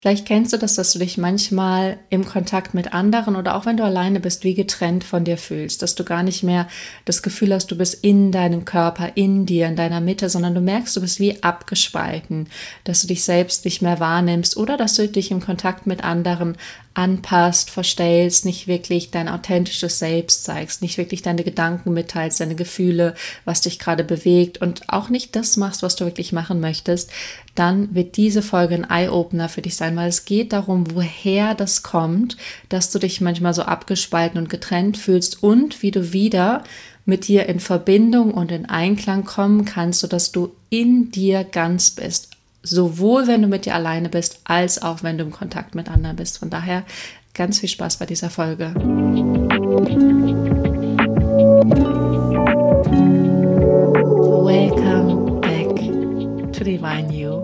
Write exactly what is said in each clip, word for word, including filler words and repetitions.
Vielleicht kennst du das, dass du dich manchmal im Kontakt mit anderen oder auch wenn du alleine bist, wie getrennt von dir fühlst, dass du gar nicht mehr das Gefühl hast, du bist in deinem Körper, in dir, in deiner Mitte, sondern du merkst, du bist wie abgespalten, dass du dich selbst nicht mehr wahrnimmst oder dass du dich im Kontakt mit anderen anpasst, verstellst, nicht wirklich dein authentisches Selbst zeigst, nicht wirklich deine Gedanken mitteilst, deine Gefühle, was dich gerade bewegt und auch nicht das machst, was du wirklich machen möchtest, dann wird diese Folge ein Eye-Opener für dich sein, weil es geht darum, woher das kommt, dass du dich manchmal so abgespalten und getrennt fühlst und wie du wieder mit dir in Verbindung und in Einklang kommen kannst, sodass du in dir ganz bist. Sowohl wenn du mit dir alleine bist, als auch wenn du im Kontakt mit anderen bist. Von daher ganz viel Spaß bei dieser Folge. Welcome back to Divine You.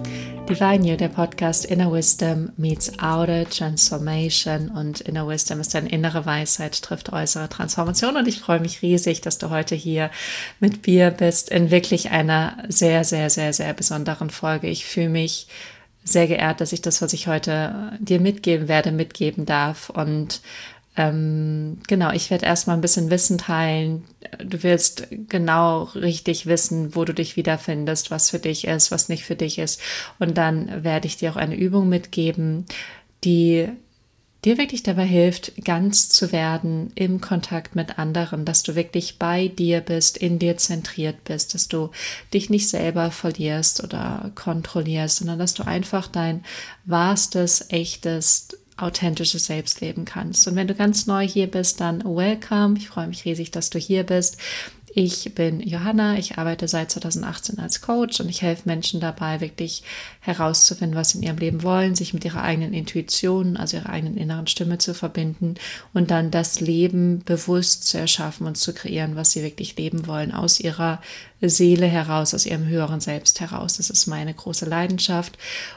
Divine You, der Podcast Inner Wisdom meets Outer Transformation, und Inner Wisdom ist deine innere Weisheit, trifft äußere Transformation, und ich freue mich riesig, dass du heute hier mit mir bist in wirklich einer sehr, sehr, sehr, sehr besonderen Folge. Ich fühle mich sehr geehrt, dass ich das, was ich heute dir mitgeben werde, mitgeben darf, und Ähm, genau, ich werde erstmal ein bisschen Wissen teilen. Du wirst genau richtig wissen, wo du dich wiederfindest, was für dich ist, was nicht für dich ist. Und dann werde ich dir auch eine Übung mitgeben, die dir wirklich dabei hilft, ganz zu werden im Kontakt mit anderen, dass du wirklich bei dir bist, in dir zentriert bist, dass du dich nicht selber verlierst oder kontrollierst, sondern dass du einfach dein wahrstes, echtes, authentisches Selbst leben kannst. Und wenn du ganz neu hier bist, dann welcome. Ich freue mich riesig, dass du hier bist. Ich bin Johanna, ich arbeite seit zweitausendachtzehn als Coach und ich helfe Menschen dabei, wirklich herauszufinden, was sie in ihrem Leben wollen, sich mit ihrer eigenen Intuition, also ihrer eigenen inneren Stimme zu verbinden und dann das Leben bewusst zu erschaffen und zu kreieren, was sie wirklich leben wollen, aus ihrer Seele heraus, aus ihrem höheren Selbst heraus. Das ist meine große Leidenschaft.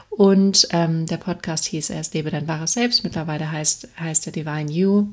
Und ähm, der Podcast hieß erst Lebe dein wahres Selbst, mittlerweile heißt, heißt er Divine You.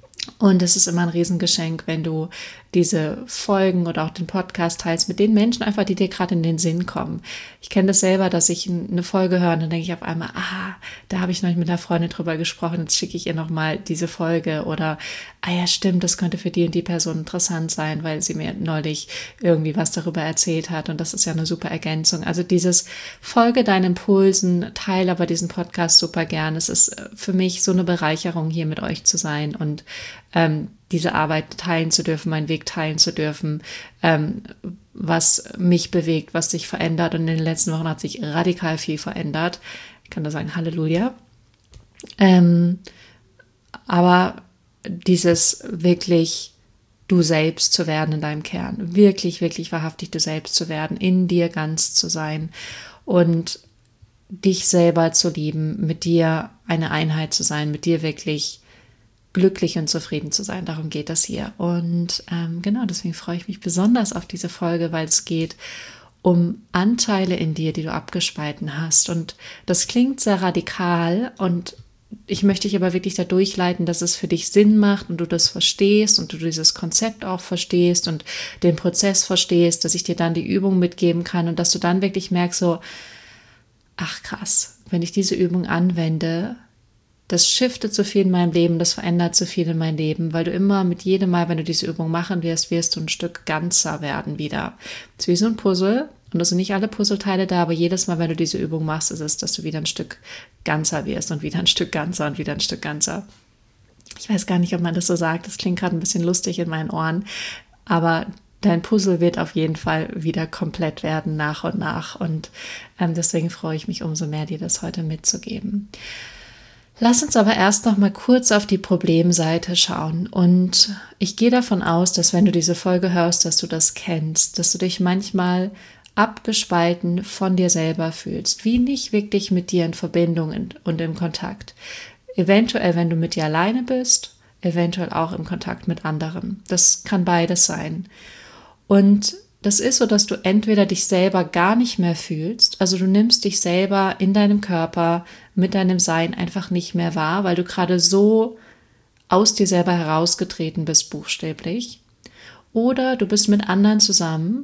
Und es ist immer ein Riesengeschenk, wenn du diese Folgen oder auch den Podcast teilst mit den Menschen einfach, die dir gerade in den Sinn kommen. Ich kenne das selber, dass ich eine Folge höre und dann denke ich auf einmal, ah, da habe ich noch mit einer Freundin drüber gesprochen, jetzt schicke ich ihr nochmal diese Folge, oder, ah ja, stimmt, das könnte für die und die Person interessant sein, weil sie mir neulich irgendwie was darüber erzählt hat, und das ist ja eine super Ergänzung. Also dieses Folge deinen Impulsen, teile aber diesen Podcast super gern. Es ist für mich so eine Bereicherung, hier mit euch zu sein und ähm, diese Arbeit teilen zu dürfen, meinen Weg teilen zu dürfen, ähm, was mich bewegt, was sich verändert. Und in den letzten Wochen hat sich radikal viel verändert. Ich kann da sagen, Halleluja. Ähm, aber dieses wirklich du selbst zu werden in deinem Kern, wirklich, wirklich wahrhaftig du selbst zu werden, in dir ganz zu sein und dich selber zu lieben, mit dir eine Einheit zu sein, mit dir wirklich glücklich und zufrieden zu sein. Darum geht das hier. Und ähm, genau, deswegen freue ich mich besonders auf diese Folge, weil es geht um Anteile in dir, die du abgespalten hast. Und das klingt sehr radikal, und ich möchte dich aber wirklich da durchleiten, dass es für dich Sinn macht und du das verstehst und du dieses Konzept auch verstehst und den Prozess verstehst, dass ich dir dann die Übung mitgeben kann und dass du dann wirklich merkst so, ach krass, wenn ich diese Übung anwende, das shiftet so viel in meinem Leben, das verändert so viel in meinem Leben, weil du immer mit jedem Mal, wenn du diese Übung machen wirst, wirst du ein Stück ganzer werden wieder. Es ist wie so ein Puzzle, und es sind nicht alle Puzzleteile da, aber jedes Mal, wenn du diese Übung machst, ist es, dass du wieder ein Stück ganzer wirst und wieder ein Stück ganzer und wieder ein Stück ganzer. Ich weiß gar nicht, ob man das so sagt, das klingt gerade ein bisschen lustig in meinen Ohren, aber dein Puzzle wird auf jeden Fall wieder komplett werden, nach und nach, und ähm, deswegen freue ich mich umso mehr, dir das heute mitzugeben. Lass uns aber erst noch mal kurz auf die Problemseite schauen, und ich gehe davon aus, dass wenn du diese Folge hörst, dass du das kennst, dass du dich manchmal abgespalten von dir selber fühlst, wie nicht wirklich mit dir in Verbindung und im Kontakt. Eventuell, wenn du mit dir alleine bist, eventuell auch im Kontakt mit anderen. Das kann beides sein. Und das ist so, dass du entweder dich selber gar nicht mehr fühlst, also du nimmst dich selber in deinem Körper mit deinem Sein einfach nicht mehr wahr, weil du gerade so aus dir selber herausgetreten bist, buchstäblich. Oder du bist mit anderen zusammen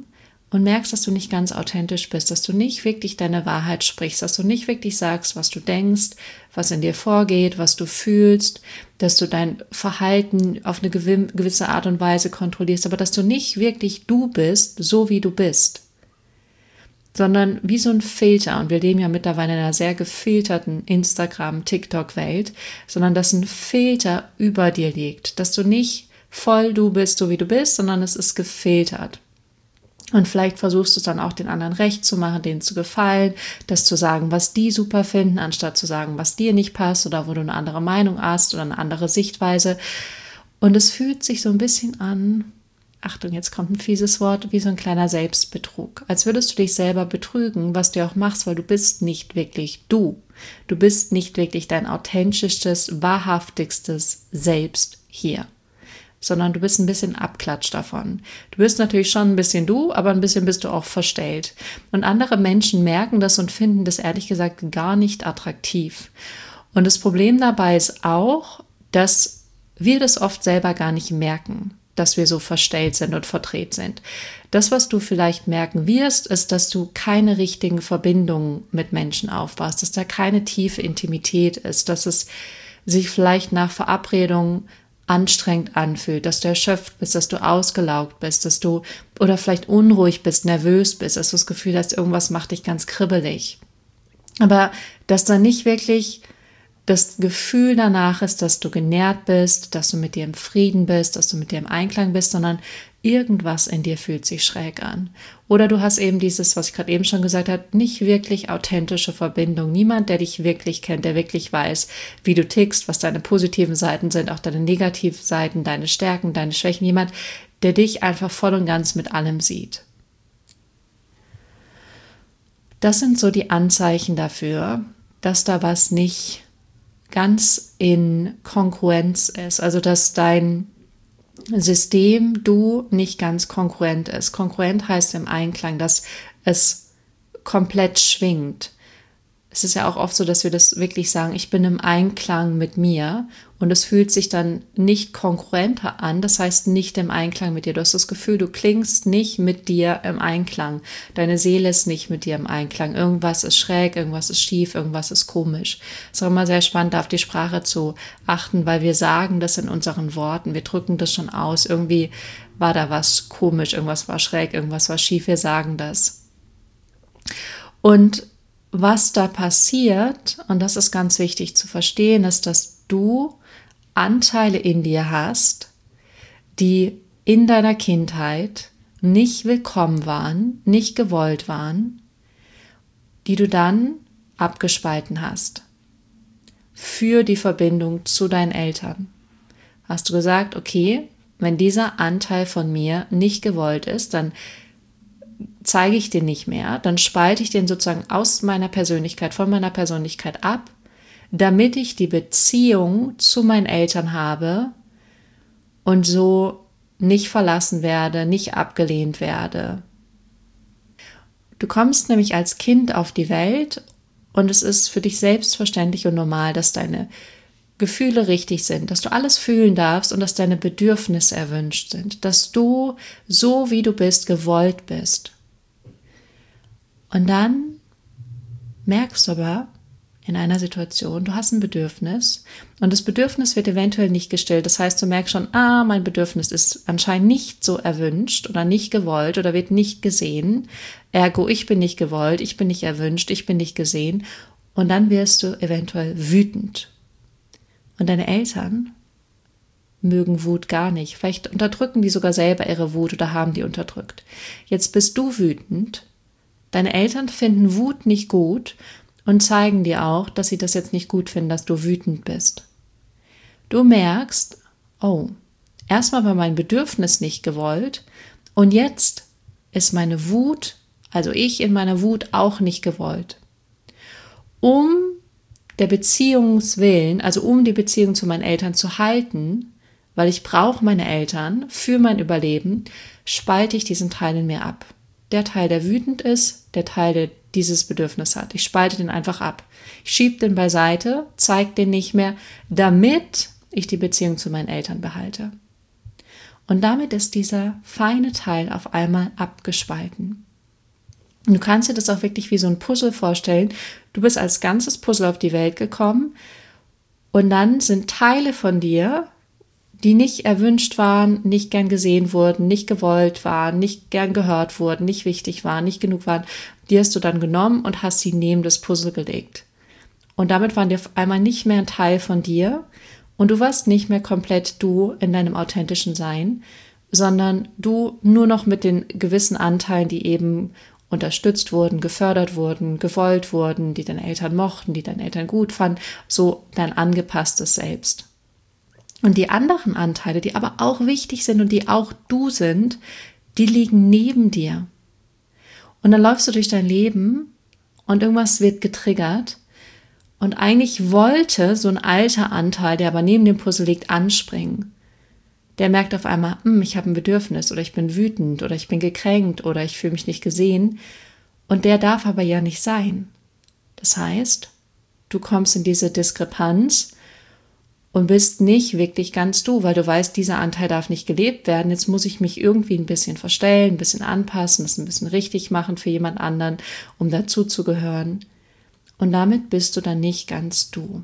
und merkst, dass du nicht ganz authentisch bist, dass du nicht wirklich deine Wahrheit sprichst, dass du nicht wirklich sagst, was du denkst, was in dir vorgeht, was du fühlst, dass du dein Verhalten auf eine gewisse Art und Weise kontrollierst, aber dass du nicht wirklich du bist, so wie du bist, sondern wie so ein Filter. Und wir leben ja mittlerweile in einer sehr gefilterten Instagram-, TikTok-Welt, sondern dass ein Filter über dir liegt, dass du nicht voll du bist, so wie du bist, sondern es ist gefiltert. Und vielleicht versuchst du es dann auch den anderen recht zu machen, denen zu gefallen, das zu sagen, was die super finden, anstatt zu sagen, was dir nicht passt oder wo du eine andere Meinung hast oder eine andere Sichtweise. Und es fühlt sich so ein bisschen an, Achtung, jetzt kommt ein fieses Wort, wie so ein kleiner Selbstbetrug. Als würdest du dich selber betrügen, was du auch machst, weil du bist nicht wirklich du. Du bist nicht wirklich dein authentischstes, wahrhaftigstes Selbst hier, sondern du bist ein bisschen abklatscht davon. Du bist natürlich schon ein bisschen du, aber ein bisschen bist du auch verstellt. Und andere Menschen merken das und finden das ehrlich gesagt gar nicht attraktiv. Und das Problem dabei ist auch, dass wir das oft selber gar nicht merken, dass wir so verstellt sind und verdreht sind. Das, was du vielleicht merken wirst, ist, dass du keine richtigen Verbindungen mit Menschen aufbaust, dass da keine tiefe Intimität ist, dass es sich vielleicht nach Verabredungen anstrengend anfühlt, dass du erschöpft bist, dass du ausgelaugt bist, dass du oder vielleicht unruhig bist, nervös bist, dass du das Gefühl hast, irgendwas macht dich ganz kribbelig. Aber dass da nicht wirklich das Gefühl danach ist, dass du genährt bist, dass du mit dir im Frieden bist, dass du mit dir im Einklang bist, sondern irgendwas in dir fühlt sich schräg an. Oder du hast eben dieses, was ich gerade eben schon gesagt habe, nicht wirklich authentische Verbindung. Niemand, der dich wirklich kennt, der wirklich weiß, wie du tickst, was deine positiven Seiten sind, auch deine negativen Seiten, deine Stärken, deine Schwächen. Jemand, der dich einfach voll und ganz mit allem sieht. Das sind so die Anzeichen dafür, dass da was nicht ganz in Kongruenz ist, also dass dein System, du, nicht ganz kongruent ist. Kongruent heißt im Einklang, dass es komplett schwingt. Es ist ja auch oft so, dass wir das wirklich sagen, ich bin im Einklang mit mir und es fühlt sich dann nicht kongruenter an, das heißt nicht im Einklang mit dir. Du hast das Gefühl, du klingst nicht mit dir im Einklang. Deine Seele ist nicht mit dir im Einklang. Irgendwas ist schräg, irgendwas ist schief, irgendwas ist komisch. Es ist auch immer sehr spannend, auf die Sprache zu achten, weil wir sagen das in unseren Worten. Wir drücken das schon aus. Irgendwie war da was komisch, irgendwas war schräg, irgendwas war schief. Wir sagen das. Und was da passiert, und das ist ganz wichtig zu verstehen, ist, dass du Anteile in dir hast, die in deiner Kindheit nicht willkommen waren, nicht gewollt waren, die du dann abgespalten hast für die Verbindung zu deinen Eltern. Hast du gesagt, okay, wenn dieser Anteil von mir nicht gewollt ist, dann zeige ich den nicht mehr, dann spalte ich den sozusagen aus meiner Persönlichkeit, von meiner Persönlichkeit ab, damit ich die Beziehung zu meinen Eltern habe und so nicht verlassen werde, nicht abgelehnt werde. Du kommst nämlich als Kind auf die Welt und es ist für dich selbstverständlich und normal, dass deine Gefühle richtig sind, dass du alles fühlen darfst und dass deine Bedürfnisse erwünscht sind, dass du so wie du bist gewollt bist. Und dann merkst du aber in einer Situation, du hast ein Bedürfnis und das Bedürfnis wird eventuell nicht gestillt. Das heißt, du merkst schon, ah, mein Bedürfnis ist anscheinend nicht so erwünscht oder nicht gewollt oder wird nicht gesehen. Ergo, ich bin nicht gewollt, ich bin nicht erwünscht, ich bin nicht gesehen. Und dann wirst du eventuell wütend. Und deine Eltern mögen Wut gar nicht. Vielleicht unterdrücken die sogar selber ihre Wut oder haben die unterdrückt. Jetzt bist du wütend. Deine Eltern finden Wut nicht gut und zeigen dir auch, dass sie das jetzt nicht gut finden, dass du wütend bist. Du merkst, oh, erstmal war mein Bedürfnis nicht gewollt und jetzt ist meine Wut, also ich in meiner Wut auch nicht gewollt. Um der Beziehungswillen, also um die Beziehung zu meinen Eltern zu halten, weil ich brauche meine Eltern für mein Überleben, spalte ich diesen Teil in mir ab. Der Teil, der wütend ist, der Teil, der dieses Bedürfnis hat. Ich spalte den einfach ab. Ich schiebe den beiseite, zeige den nicht mehr, damit ich die Beziehung zu meinen Eltern behalte. Und damit ist dieser feine Teil auf einmal abgespalten. Und du kannst dir das auch wirklich wie so ein Puzzle vorstellen. Du bist als ganzes Puzzle auf die Welt gekommen und dann sind Teile von dir, die nicht erwünscht waren, nicht gern gesehen wurden, nicht gewollt waren, nicht gern gehört wurden, nicht wichtig waren, nicht genug waren, die hast du dann genommen und hast sie neben das Puzzle gelegt. Und damit waren die auf einmal nicht mehr ein Teil von dir und du warst nicht mehr komplett du in deinem authentischen Sein, sondern du nur noch mit den gewissen Anteilen, die eben unterstützt wurden, gefördert wurden, gewollt wurden, die deine Eltern mochten, die deine Eltern gut fanden, so dein angepasstes Selbst. Und die anderen Anteile, die aber auch wichtig sind und die auch du sind, die liegen neben dir. Und dann läufst du durch dein Leben und irgendwas wird getriggert und eigentlich wollte so ein alter Anteil, der aber neben dem Puzzle liegt, anspringen. Der merkt auf einmal, hm, ich habe ein Bedürfnis oder ich bin wütend oder ich bin gekränkt oder ich fühle mich nicht gesehen. Und der darf aber ja nicht sein. Das heißt, du kommst in diese Diskrepanz und bist nicht wirklich ganz du, weil du weißt, dieser Anteil darf nicht gelebt werden. Jetzt muss ich mich irgendwie ein bisschen verstellen, ein bisschen anpassen, das ein bisschen richtig machen für jemand anderen, um dazuzugehören. Und damit bist du dann nicht ganz du.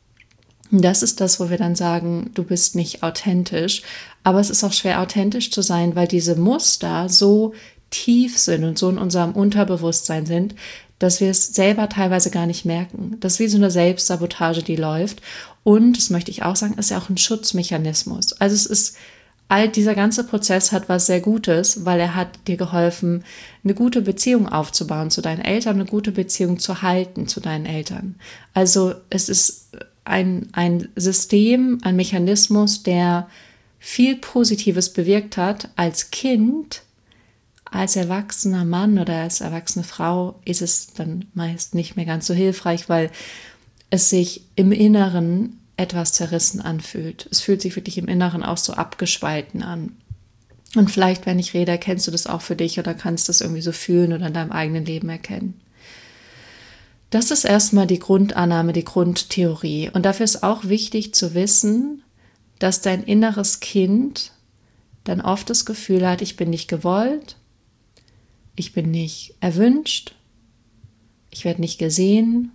Und das ist das, wo wir dann sagen, du bist nicht authentisch. Aber es ist auch schwer, authentisch zu sein, weil diese Muster so tief sind und so in unserem Unterbewusstsein sind, dass wir es selber teilweise gar nicht merken. Das ist wie so eine Selbstsabotage, die läuft. Und, das möchte ich auch sagen, ist ja auch ein Schutzmechanismus. Also es ist, all dieser ganze Prozess hat was sehr Gutes, weil er hat dir geholfen, eine gute Beziehung aufzubauen zu deinen Eltern, eine gute Beziehung zu halten zu deinen Eltern. Also es ist ein, ein System, ein Mechanismus, der viel Positives bewirkt hat. Als Kind, als erwachsener Mann oder als erwachsene Frau ist es dann meist nicht mehr ganz so hilfreich, weil es sich im Inneren etwas zerrissen anfühlt. Es fühlt sich wirklich im Inneren auch so abgespalten an. Und vielleicht, wenn ich rede, erkennst du das auch für dich oder kannst das irgendwie so fühlen oder in deinem eigenen Leben erkennen. Das ist erstmal die Grundannahme, die Grundtheorie. Und dafür ist auch wichtig zu wissen, dass dein inneres Kind dann oft das Gefühl hat, ich bin nicht gewollt, ich bin nicht erwünscht, ich werde nicht gesehen,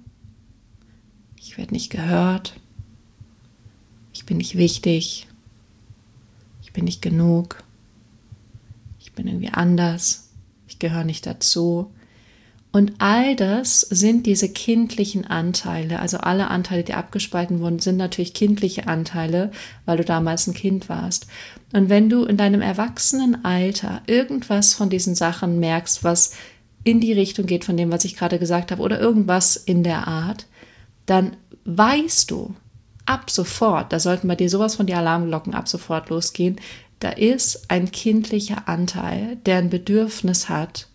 ich werde nicht gehört, ich bin nicht wichtig, ich bin nicht genug, ich bin irgendwie anders, ich gehöre nicht dazu. Und all das sind diese kindlichen Anteile, also alle Anteile, die abgespalten wurden, sind natürlich kindliche Anteile, weil du damals ein Kind warst. Und wenn du in deinem Erwachsenenalter irgendwas von diesen Sachen merkst, was in die Richtung geht von dem, was ich gerade gesagt habe, oder irgendwas in der Art, dann weißt du ab sofort, da sollten bei dir sowas von die Alarmglocken ab sofort losgehen, da ist ein kindlicher Anteil, der ein Bedürfnis hat,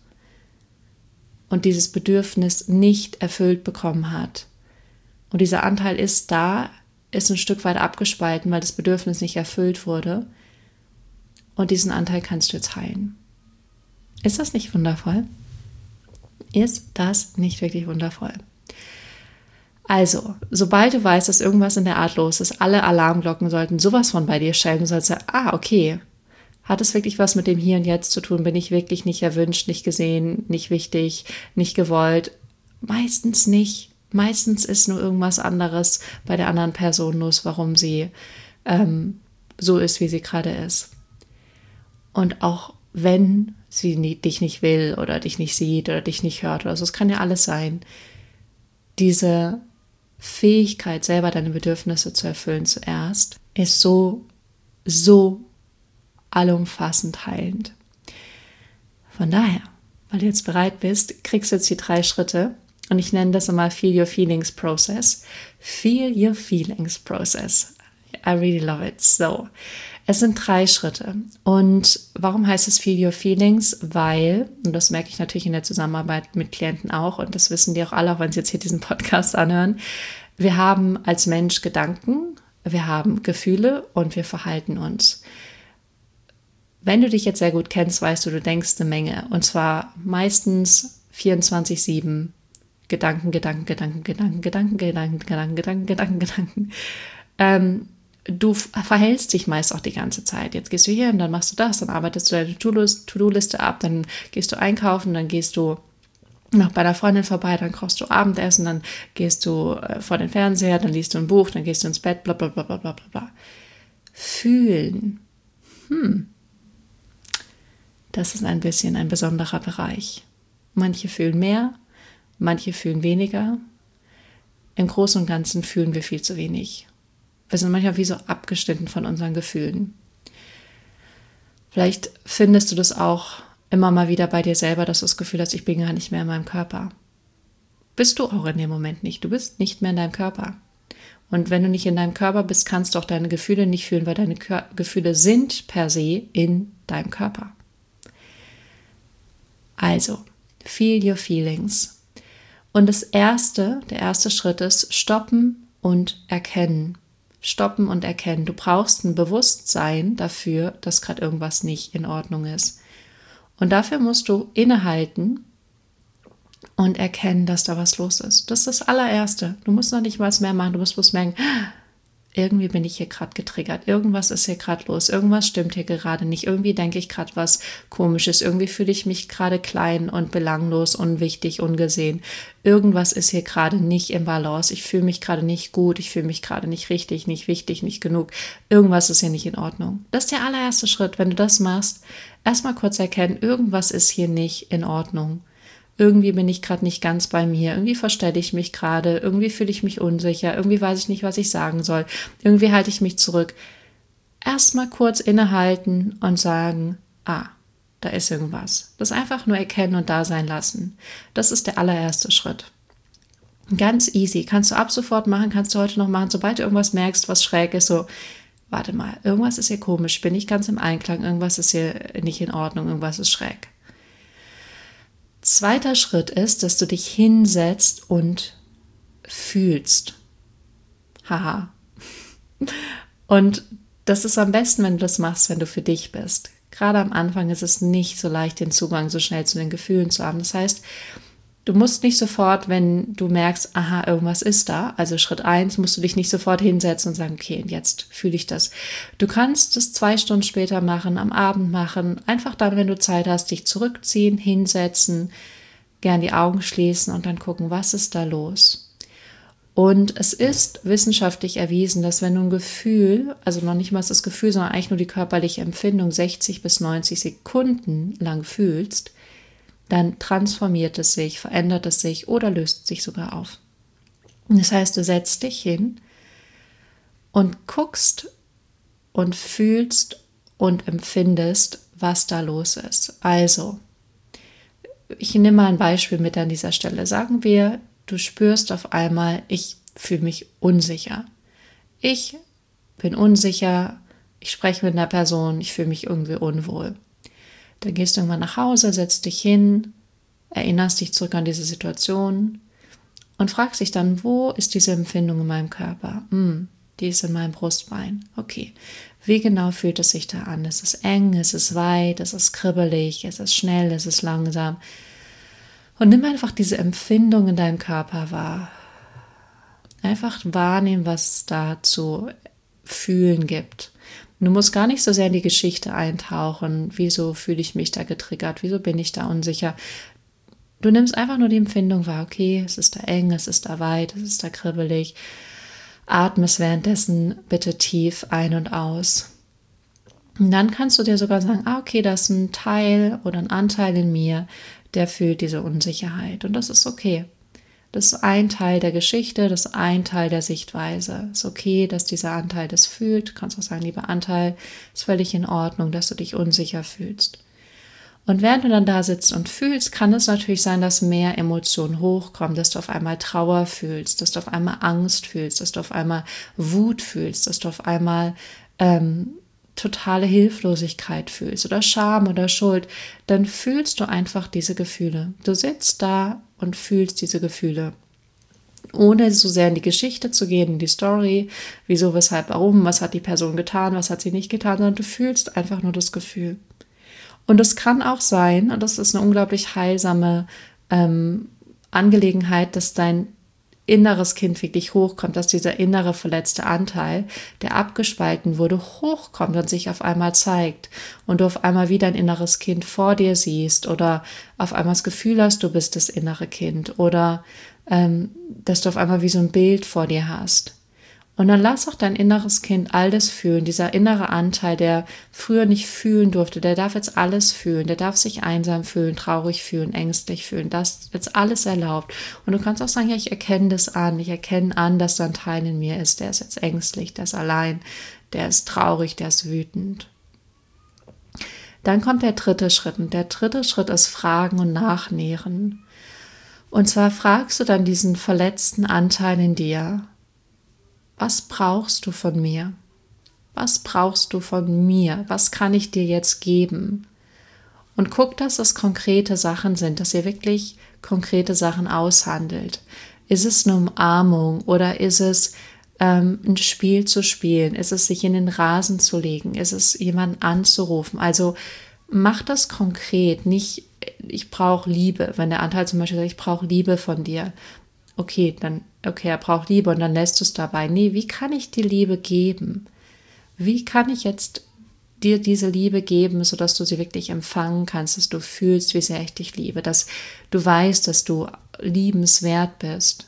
und dieses Bedürfnis nicht erfüllt bekommen hat. Und dieser Anteil ist da, ist ein Stück weit abgespalten, weil das Bedürfnis nicht erfüllt wurde. Und diesen Anteil kannst du jetzt heilen. Ist das nicht wundervoll? Ist das nicht wirklich wundervoll? Also, sobald du weißt, dass irgendwas in der Art los ist, alle Alarmglocken sollten sowas von bei dir schellen. Du sollst sagen, ah, okay, hat es wirklich was mit dem Hier und Jetzt zu tun? Bin ich wirklich nicht erwünscht, nicht gesehen, nicht wichtig, nicht gewollt? Meistens nicht. Meistens ist nur irgendwas anderes bei der anderen Person los, warum sie ähm, so ist, wie sie gerade ist. Und auch wenn sie nie, dich nicht will oder dich nicht sieht oder dich nicht hört oder so, es kann ja alles sein, diese Fähigkeit, selber deine Bedürfnisse zu erfüllen zuerst, ist so, so allumfassend heilend. Von daher, weil du jetzt bereit bist, kriegst du jetzt die drei Schritte und ich nenne das immer Feel Your Feelings Process. Feel Your Feelings Process. I really love it. So, es sind drei Schritte. Und warum heißt es Feel Your Feelings? Weil, und das merke ich natürlich in der Zusammenarbeit mit Klienten auch, und das wissen die auch alle, auch wenn sie jetzt hier diesen Podcast anhören, wir haben als Mensch Gedanken, wir haben Gefühle und wir verhalten uns. Wenn du dich jetzt sehr gut kennst, weißt du, du denkst eine Menge. Und zwar meistens vierundzwanzig sieben Gedanken, Gedanken, Gedanken, Gedanken, Gedanken, Gedanken, Gedanken, Gedanken, Gedanken, Gedanken. Ähm, du verhältst dich meist auch die ganze Zeit. Jetzt gehst du hier und dann machst du das, dann arbeitest du deine To-Do-Liste ab, dann gehst du einkaufen, dann gehst du noch bei der Freundin vorbei, dann kochst du Abendessen, dann gehst du äh, vor den Fernseher, dann liest du ein Buch, dann gehst du ins Bett, bla bla bla bla bla bla. Fühlen. Hm. Das ist ein bisschen ein besonderer Bereich. Manche fühlen mehr, manche fühlen weniger. Im Großen und Ganzen fühlen wir viel zu wenig. Wir sind manchmal wie so abgeschnitten von unseren Gefühlen. Vielleicht findest du das auch immer mal wieder bei dir selber, dass du das Gefühl hast, ich bin gar nicht mehr in meinem Körper. Bist du auch in dem Moment nicht. Du bist nicht mehr in deinem Körper. Und wenn du nicht in deinem Körper bist, kannst du auch deine Gefühle nicht fühlen, weil deine Kör- Gefühle sind per se in deinem Körper. Also, feel your feelings. Und das erste, der erste Schritt ist stoppen und erkennen. Stoppen und erkennen. Du brauchst ein Bewusstsein dafür, dass gerade irgendwas nicht in Ordnung ist. Und dafür musst du innehalten und erkennen, dass da was los ist. Das ist das allererste. Du musst noch nicht mal mehr machen. Du musst bloß merken, irgendwie bin ich hier gerade getriggert. Irgendwas ist hier gerade los. Irgendwas stimmt hier gerade nicht. Irgendwie denke ich gerade was Komisches. Irgendwie fühle ich mich gerade klein und belanglos, unwichtig, ungesehen. Irgendwas ist hier gerade nicht im Balance. Ich fühle mich gerade nicht gut. Ich fühle mich gerade nicht richtig, nicht wichtig, nicht genug. Irgendwas ist hier nicht in Ordnung. Das ist der allererste Schritt. Wenn du das machst, erstmal kurz erkennen, irgendwas ist hier nicht in Ordnung. Irgendwie bin ich gerade nicht ganz bei mir, irgendwie verstelle ich mich gerade, irgendwie fühle ich mich unsicher, irgendwie weiß ich nicht, was ich sagen soll, irgendwie halte ich mich zurück. Erstmal kurz innehalten und sagen, ah, da ist irgendwas. Das einfach nur erkennen und da sein lassen. Das ist der allererste Schritt. Ganz easy, kannst du ab sofort machen, kannst du heute noch machen, sobald du irgendwas merkst, was schräg ist, so, warte mal, irgendwas ist hier komisch, bin ich ganz im Einklang, irgendwas ist hier nicht in Ordnung, irgendwas ist schräg. Zweiter Schritt ist, dass du dich hinsetzt und fühlst. Haha. Und das ist am besten, wenn du das machst, wenn du für dich bist. Gerade am Anfang ist es nicht so leicht, den Zugang so schnell zu den Gefühlen zu haben. Das heißt, du musst nicht sofort, wenn du merkst, aha, irgendwas ist da, also Schritt eins, musst du dich nicht sofort hinsetzen und sagen, okay, jetzt fühle ich das. Du kannst es zwei Stunden später machen, am Abend machen, einfach dann, wenn du Zeit hast, dich zurückziehen, hinsetzen, gern die Augen schließen und dann gucken, was ist da los. Und es ist wissenschaftlich erwiesen, dass wenn du ein Gefühl, also noch nicht mal das Gefühl, sondern eigentlich nur die körperliche Empfindung sechzig bis neunzig Sekunden lang fühlst, dann transformiert es sich, verändert es sich oder löst sich sogar auf. Das heißt, du setzt dich hin und guckst und fühlst und empfindest, was da los ist. Also, ich nehme mal ein Beispiel mit an dieser Stelle. Sagen wir, du spürst auf einmal, ich fühle mich unsicher. Ich bin unsicher, ich spreche mit einer Person, ich fühle mich irgendwie unwohl. Dann gehst du irgendwann nach Hause, setzt dich hin, erinnerst dich zurück an diese Situation und fragst dich dann, wo ist diese Empfindung in meinem Körper? Hm, die ist in meinem Brustbein. Okay, wie genau fühlt es sich da an? Ist es eng, ist es weit, ist es kribbelig, ist es schnell, ist es langsam? Und nimm einfach diese Empfindung in deinem Körper wahr. Einfach wahrnehmen, was es da zu fühlen gibt. Du musst gar nicht so sehr in die Geschichte eintauchen. Wieso fühle ich mich da getriggert? Wieso bin ich da unsicher? Du nimmst einfach nur die Empfindung wahr. Okay, es ist da eng, es ist da weit, es ist da kribbelig. Atmest währenddessen bitte tief ein und aus. Und dann kannst du dir sogar sagen, ah, okay, das ist ein Teil oder ein Anteil in mir, der fühlt diese Unsicherheit. Und das ist okay. Das ist ein Teil der Geschichte, das ist ein Teil der Sichtweise. Es ist okay, dass dieser Anteil das fühlt. Du kannst auch sagen, lieber Anteil, ist völlig in Ordnung, dass du dich unsicher fühlst. Und während du dann da sitzt und fühlst, kann es natürlich sein, dass mehr Emotionen hochkommen, dass du auf einmal Trauer fühlst, dass du auf einmal Angst fühlst, dass du auf einmal Wut fühlst, dass du auf einmal ähm, totale Hilflosigkeit fühlst oder Scham oder Schuld. Dann fühlst du einfach diese Gefühle. Du sitzt da und fühlst diese Gefühle. Ohne so sehr in die Geschichte zu gehen, in die Story, wieso, weshalb, warum, was hat die Person getan, was hat sie nicht getan, sondern du fühlst einfach nur das Gefühl. Und es kann auch sein, und das ist eine unglaublich heilsame ähm, Angelegenheit, dass dein inneres Kind wirklich hochkommt, dass dieser innere verletzte Anteil, der abgespalten wurde, hochkommt und sich auf einmal zeigt und du auf einmal wieder ein inneres Kind vor dir siehst oder auf einmal das Gefühl hast, du bist das innere Kind oder ähm, dass du auf einmal wie so ein Bild vor dir hast. Und dann lass auch dein inneres Kind all das fühlen, dieser innere Anteil, der früher nicht fühlen durfte, der darf jetzt alles fühlen, der darf sich einsam fühlen, traurig fühlen, ängstlich fühlen, das ist jetzt alles erlaubt. Und du kannst auch sagen, ja, ich erkenne das an, ich erkenne an, dass da ein Teil in mir ist, der ist jetzt ängstlich, der ist allein, der ist traurig, der ist wütend. Dann kommt der dritte Schritt und der dritte Schritt ist Fragen und Nachnähren. Und zwar fragst du dann diesen verletzten Anteil in dir, was brauchst du von mir? Was brauchst du von mir? Was kann ich dir jetzt geben? Und guck, dass es konkrete Sachen sind, dass ihr wirklich konkrete Sachen aushandelt. Ist es eine Umarmung oder ist es ähm, ein Spiel zu spielen? Ist es sich in den Rasen zu legen? Ist es jemanden anzurufen? Also mach das konkret, nicht ich brauche Liebe. Wenn der Anteil zum Beispiel sagt, ich brauche Liebe von dir. Okay, dann, okay, er braucht Liebe und dann lässt du es dabei. Nee, wie kann ich dir Liebe geben? Wie kann ich jetzt dir diese Liebe geben, sodass du sie wirklich empfangen kannst, dass du fühlst, wie sehr ich dich liebe, dass du weißt, dass du liebenswert bist.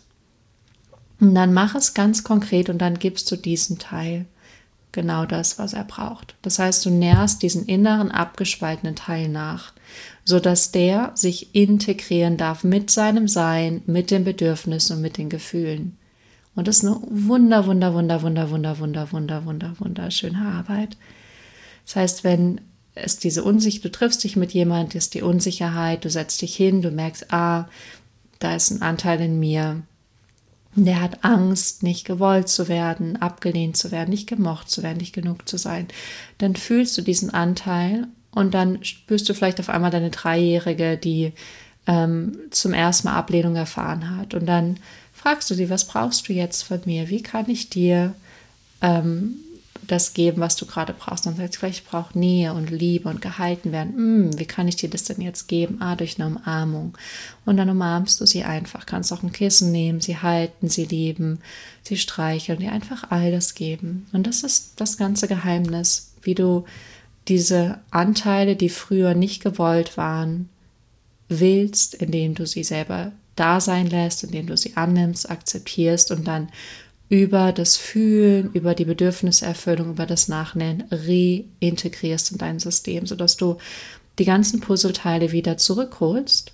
Und dann mach es ganz konkret und dann gibst du diesem Teil genau das, was er braucht. Das heißt, du nährst diesen inneren abgespaltenen Teil nach, sodass der sich integrieren darf mit seinem Sein, mit den Bedürfnissen und mit den Gefühlen. Und das ist eine wunder, wunder, wunder, wunder, wunder, wunder, wunder, wunder, wunderschöne Arbeit. Das heißt, wenn es diese Unsicherheit, du triffst dich mit jemandem, ist die Unsicherheit, du setzt dich hin, du merkst, ah, da ist ein Anteil in mir, der hat Angst, nicht gewollt zu werden, abgelehnt zu werden, nicht gemocht zu werden, nicht genug zu sein. Dann fühlst du diesen Anteil und dann spürst du vielleicht auf einmal deine Dreijährige, die ähm, zum ersten Mal Ablehnung erfahren hat. Und dann fragst du sie, was brauchst du jetzt von mir? Wie kann ich dir ähm, das geben, was du gerade brauchst? Und dann sagst du vielleicht, ich brauche Nähe und Liebe und gehalten werden. Hm, wie kann ich dir das denn jetzt geben? Ah, durch eine Umarmung. Und dann umarmst du sie einfach. Kannst auch ein Kissen nehmen, sie halten, sie lieben, sie streicheln, dir einfach all das geben. Und das ist das ganze Geheimnis, wie du diese Anteile, die früher nicht gewollt waren, willst, indem du sie selber da sein lässt, indem du sie annimmst, akzeptierst und dann über das Fühlen, über die Bedürfniserfüllung, über das Nachnähen reintegrierst in dein System, sodass du die ganzen Puzzleteile wieder zurückholst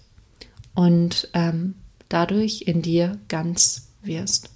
und ähm, dadurch in dir ganz wirst.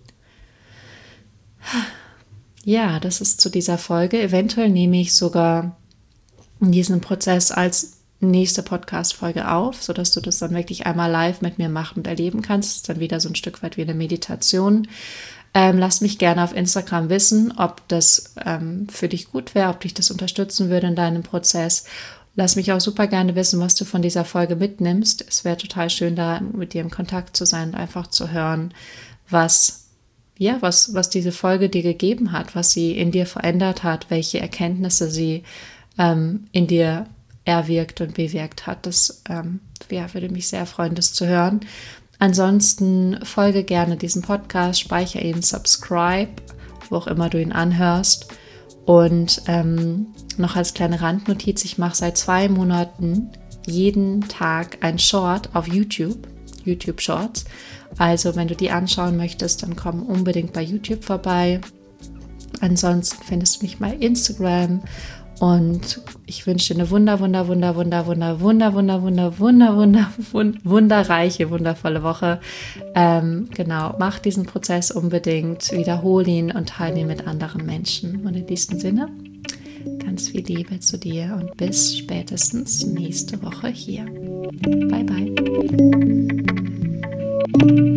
Ja, das ist zu dieser Folge. Eventuell nehme ich sogar diesen Prozess als nächste Podcast-Folge auf, sodass du das dann wirklich einmal live mit mir machen und erleben kannst. Das ist dann wieder so ein Stück weit wie eine Meditation. Ähm, lass mich gerne auf Instagram wissen, ob das ähm, für dich gut wäre, ob dich das unterstützen würde in deinem Prozess. Lass mich auch super gerne wissen, was du von dieser Folge mitnimmst. Es wäre total schön, da mit dir in Kontakt zu sein und einfach zu hören, was ja, was, was diese Folge dir gegeben hat, was sie in dir verändert hat, welche Erkenntnisse sie ähm, in dir erwirkt und bewirkt hat. Das ähm, ja, würde mich sehr freuen, das zu hören. Ansonsten folge gerne diesem Podcast, speichere ihn, subscribe, wo auch immer du ihn anhörst. Und ähm, noch als kleine Randnotiz, ich mache seit zwei Monaten jeden Tag ein Short auf YouTube, YouTube Shorts. Also wenn du die anschauen möchtest, dann komm unbedingt bei YouTube vorbei. Ansonsten findest du mich bei Instagram und ich wünsche dir eine wunder, wunder, wunder, wunder, wunder, wunder, wunder, wunder, wunder, wunder, wunder, wunderreiche, wundervolle Woche. Ähm, genau, mach diesen Prozess unbedingt, wiederhole ihn und teile ihn mit anderen Menschen. Und in diesem Sinne, ganz viel Liebe zu dir und bis spätestens nächste Woche hier. Bye, bye.